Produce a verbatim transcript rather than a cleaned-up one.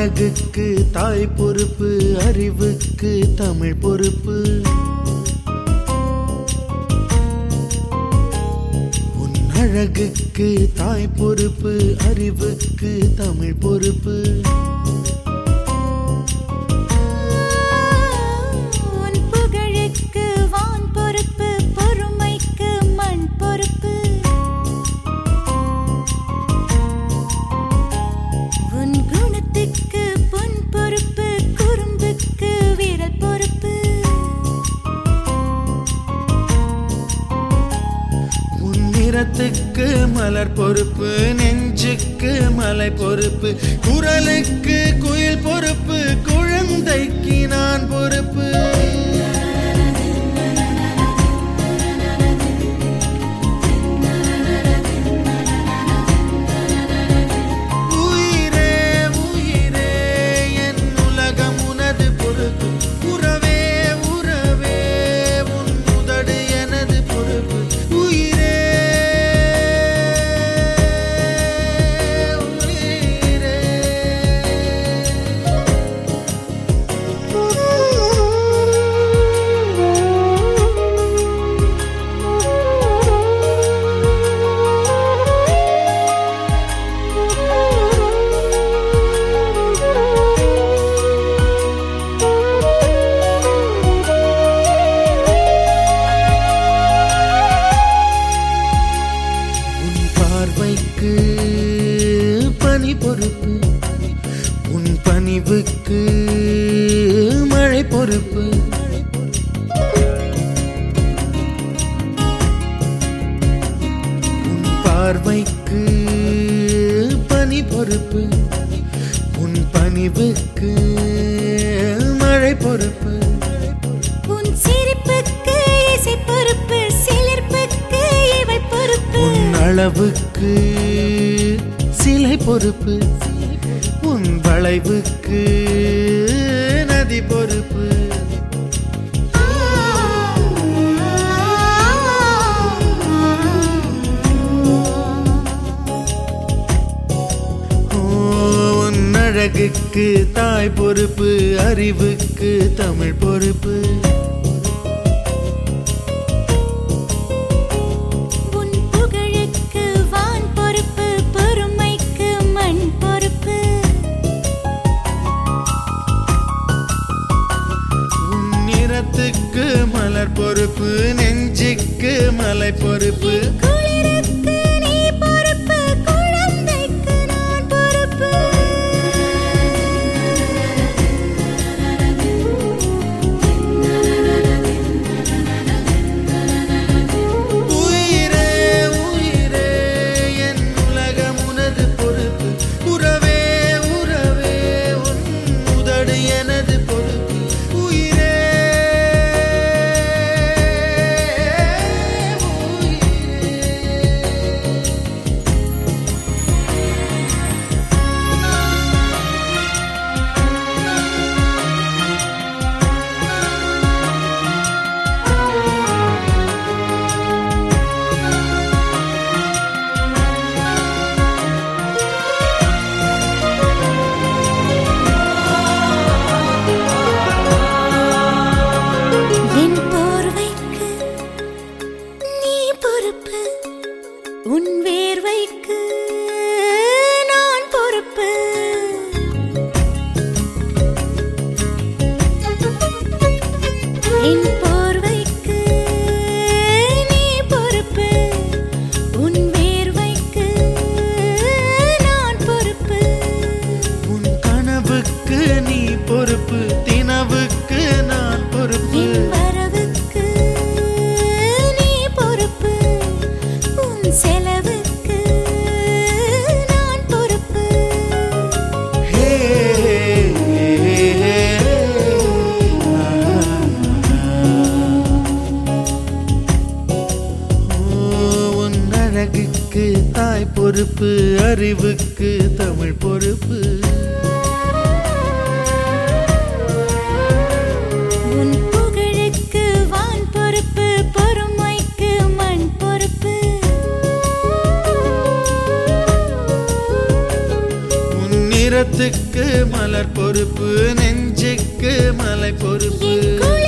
அழகுக்கு தாய் பொறுப்பு, அறிவுக்கு தமிழ் பொறுப்பு. உன் அழகுக்கு தாய் பொறுப்பு, அறிவுக்கு தமிழ் பொறுப்பு. உன் புகழுக்கு வான் பொறுப்பு, பொறுமைக்கு மண் பொறுப்பு. உன் குணத்துக்கு பொன் பொறுப்பு, குறும்புக்கு விரல் பொறுப்பு. உன் நிறத்துக்கு மலர் பொறுப்பு, நெஞ்சுக்கு மலை பொறுப்பு. குரலுக்கு குயில் பொறுப்பு, குழந்தைக்கு நான் பொறுப்பு. பார்வைக்கு பனி பொறுப்பு, உன் பணிவுக்கு மழை பொறுப்பு. உன் பார்வைக்கு பனி பொறுப்பு, உன் பணிவுக்கு மழை பொறுப்பு. உன் சிரிப்புக்கு இசை பொறுப்பு, சிலிர்ப்புக்கு இவை பொறுப்பு. உன் அளவுக்கு சிலை பொறுப்பு, உன் வளைவுக்கு நதி பொறுப்பு. உன் அழகுக்கு தாய் பொறுப்பு, அறிவுக்கு தமிழ் பொறுப்பு. நிறத்துக்கு மலர் பொறுப்பு, நெஞ்சுக்கு மலை பொறுப்பு. குளிருக்கு நீ பொறுப்பு, குழந்தைக்கு நான் பொறுப்பு. உயிரே உயிரே என் உலகம் உனது பொறுப்பு. உறவே உறவே உன் உதடு எனது பொறுப்பு. உன் வேர்வைக்கு நான் பொறுப்பு. என் போர்வைக்கு நீ பொறுப்பு, உன் வேர்வைக்கு நான் பொறுப்பு. உன் கனவுக்கு நீ பொறுப்பு, தினவுக்கு நான் பொறுப்பு. என் வரவுக்கு நீ பொறுப்பு, உன் செலவுக்கு நான் பொறுப்பு. ஹே உன் அழகுக்கு தாய் பொறுப்பு, அறிவுக்கு தமிழ் பொறுப்பு. உன் புகழுக்கு வான் பொறுப்பு, பொறுமைக்கு மண் பொறுப்பு. உன் நிற ஈரத்துக்கு மலர் பொறுப்பு, நெஞ்சுக்கு மலை பொறுப்பு. என் குளிர்